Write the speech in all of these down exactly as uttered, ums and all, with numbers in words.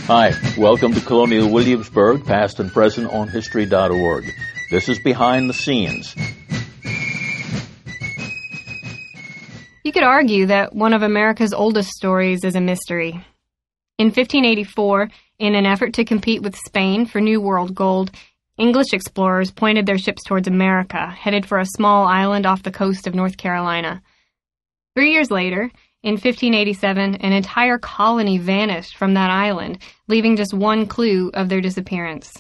Hi, welcome to Colonial Williamsburg, past and present on history dot org. This is Behind the Scenes. You could argue that one of America's oldest stories is a mystery. In fifteen eighty-four, in an effort to compete with Spain for New World gold, English explorers pointed their ships towards America, headed for a small island off the coast of North Carolina. Three years later, in fifteen eighty-seven, an entire colony vanished from that island, leaving just one clue of their disappearance.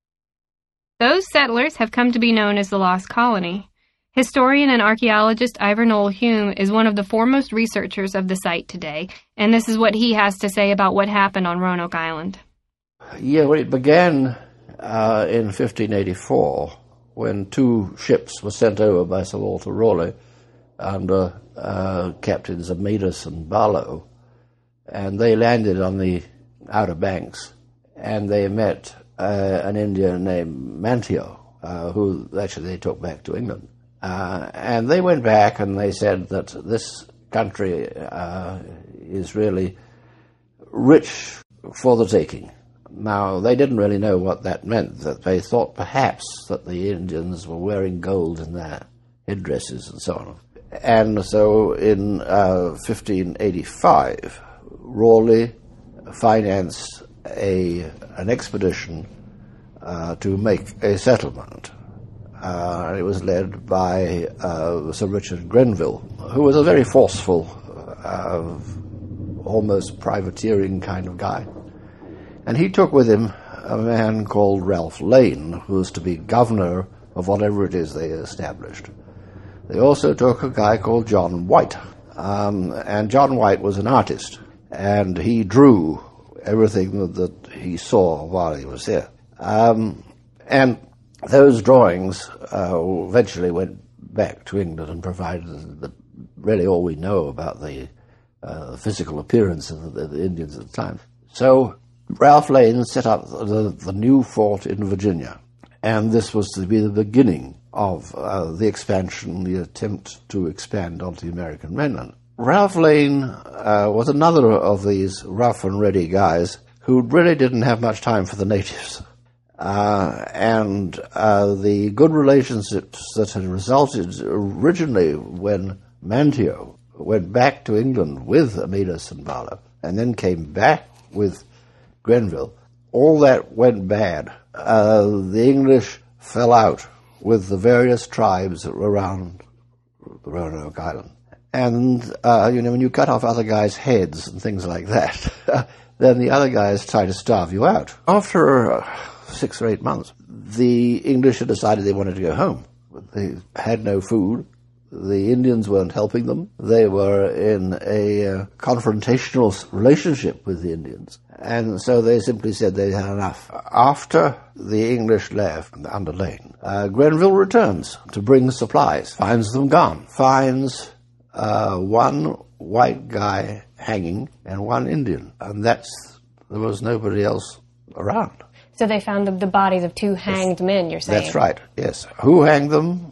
Those settlers have come to be known as the Lost Colony. Historian and archaeologist Ivor Noel Hume is one of the foremost researchers of the site today, and this is what he has to say about what happened on Roanoke Island. Yeah, well, it began uh, in fifteen eighty-four, when two ships were sent over by Sir Walter Raleigh under uh, Captains Amedus and Barlow, and they landed on the Outer Banks, and they met uh, an Indian named Manteo, uh, who actually they took back to England. Uh, and they went back and they said that this country uh, is really rich for the taking. Now, they didn't really know what that meant, that they thought perhaps that the Indians were wearing gold in their headdresses and so on. And so in uh, fifteen eighty-five, Raleigh financed a, an expedition uh, to make a settlement. Uh, it was led by uh, Sir Richard Grenville, who was a very forceful, uh, almost privateering kind of guy. And he took with him a man called Ralph Lane, who was to be governor of whatever it is they established. They also took a guy called John White, um, and John White was an artist, and he drew everything that he saw while he was here. Um, and those drawings uh, eventually went back to England and provided the, really all we know about the uh, physical appearance of the, the Indians at the time. So Ralph Lane set up the, the new fort in Virginia, and this was to be the beginning of uh, the expansion, the attempt to expand onto the American mainland. Ralph Lane uh, was another of these rough and ready guys who really didn't have much time for the natives. Uh, and uh, the good relationships that had resulted originally when Manteo went back to England with Amedus and Barlow, and then came back with Grenville, all that went bad. Uh, the English fell out with the various tribes around Roanoke Island. And, uh, you know, when you cut off other guys' heads and things like that, then the other guys try to starve you out. After uh, six or eight months, the English had decided they wanted to go home. They had no food. The Indians weren't helping them. They were in a uh, confrontational relationship with the Indians. And so they simply said they had enough. After the English left under Lane, uh, Grenville returns to bring supplies, finds them gone, finds uh, one white guy hanging and one Indian. And that's, there was nobody else around. So they found the, the bodies of two hanged yes. men, you're saying? That's right, yes. Who hanged them,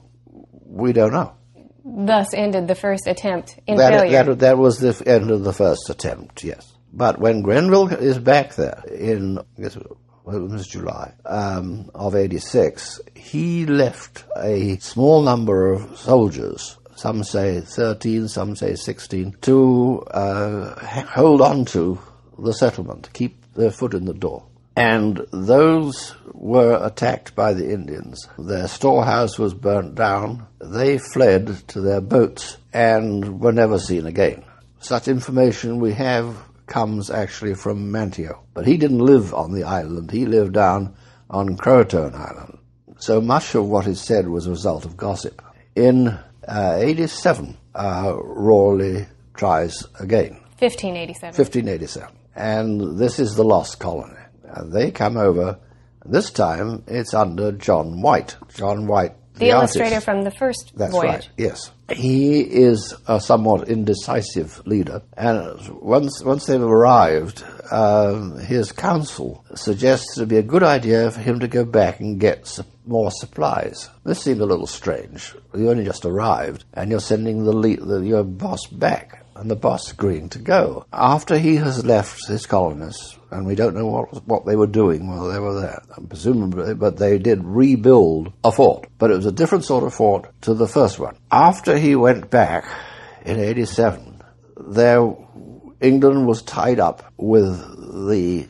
we don't know. Thus ended the first attempt in that, failure. That, that was the end of the first attempt, yes. But when Grenville is back there in, I guess it was July, um, of eighty-six, he left a small number of soldiers, some say thirteen, some say sixteen, to uh, hold on to the settlement, keep their foot in the door. And those were attacked by the Indians. Their storehouse was burnt down. They fled to their boats and were never seen again. Such information we have comes actually from Manteo. But he didn't live on the island. He lived down on Croatoan Island. So much of what is said was a result of gossip. In uh, eighty-seven, uh, Raleigh tries again. fifteen eighty-seven. fifteen eighty-seven. And this is the Lost Colony. And they come over, and this time it's under John White. John White, the, the illustrator artist. From the first That's voyage. Right, yes. He is a somewhat indecisive leader, and once once they've arrived, um, his council suggests it would be a good idea for him to go back and get su- more supplies. This seemed a little strange. You only just arrived, and you're sending the, lead, the your boss back. and the boss agreeing to go. After he has left his colonists, and we don't know what what they were doing while they were there, presumably, but they did rebuild a fort. But it was a different sort of fort to the first one. After he went back in eighty-seven, there, England was tied up with the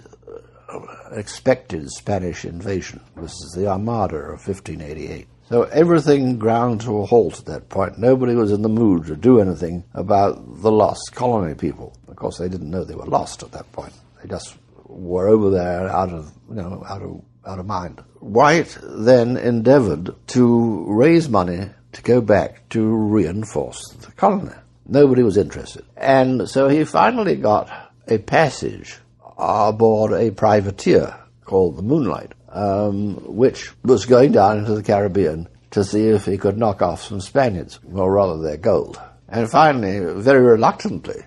expected Spanish invasion. This is the Armada of fifteen eighty-eight. So everything ground to a halt at that point. Nobody was in the mood to do anything about the lost colony people. Of course, they didn't know they were lost at that point. They just were over there out of, you know, out of, out of mind. White then endeavored to raise money to go back to reinforce the colony. Nobody was interested. And so he finally got a passage aboard a privateer called the Moonlight, um, which was going down into the Caribbean to see if he could knock off some Spaniards, or rather their gold. And finally, very reluctantly,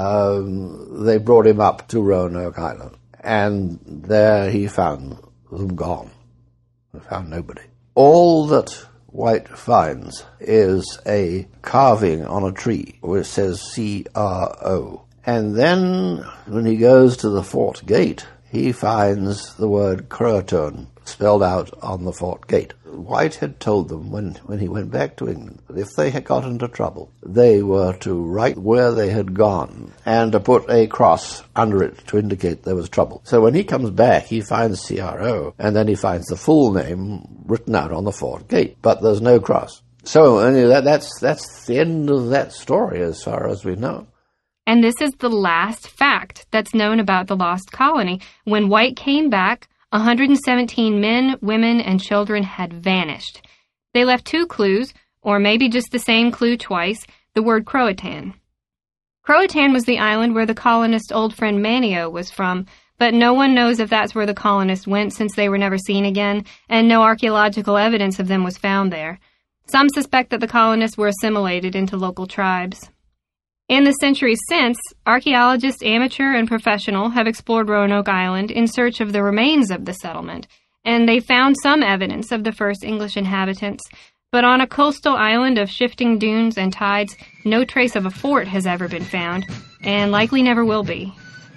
um, they brought him up to Roanoke Island. And there he found them gone. He found nobody. All that White finds is a carving on a tree where it says C R O. And then, when he goes to the fort gate, he finds the word Croatoan spelled out on the fort gate. White had told them when, when he went back to England that if they had got into trouble, they were to write where they had gone and to put a cross under it to indicate there was trouble. So when he comes back, he finds C R O, and then he finds the full name written out on the fort gate, but there's no cross. So anyway, that, that's, that's the end of that story as far as we know. And this is the last fact that's known about the lost colony. When White came back, one hundred seventeen men, women, and children had vanished. They left two clues, or maybe just the same clue twice, the word Croatan. Croatan was the island where the colonist's old friend Manio was from, but no one knows if that's where the colonists went since they were never seen again, and no archaeological evidence of them was found there. Some suspect that the colonists were assimilated into local tribes. In the centuries since, archaeologists, amateur and professional, have explored Roanoke Island in search of the remains of the settlement, and they found some evidence of the first English inhabitants. But on a coastal island of shifting dunes and tides, no trace of a fort has ever been found, and likely never will be.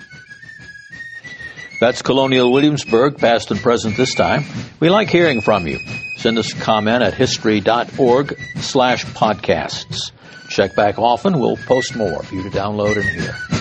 That's Colonial Williamsburg, past and present this time. We like hearing from you. Send us a comment at history.org slash podcasts. Check back often. We'll post more for you to download and hear.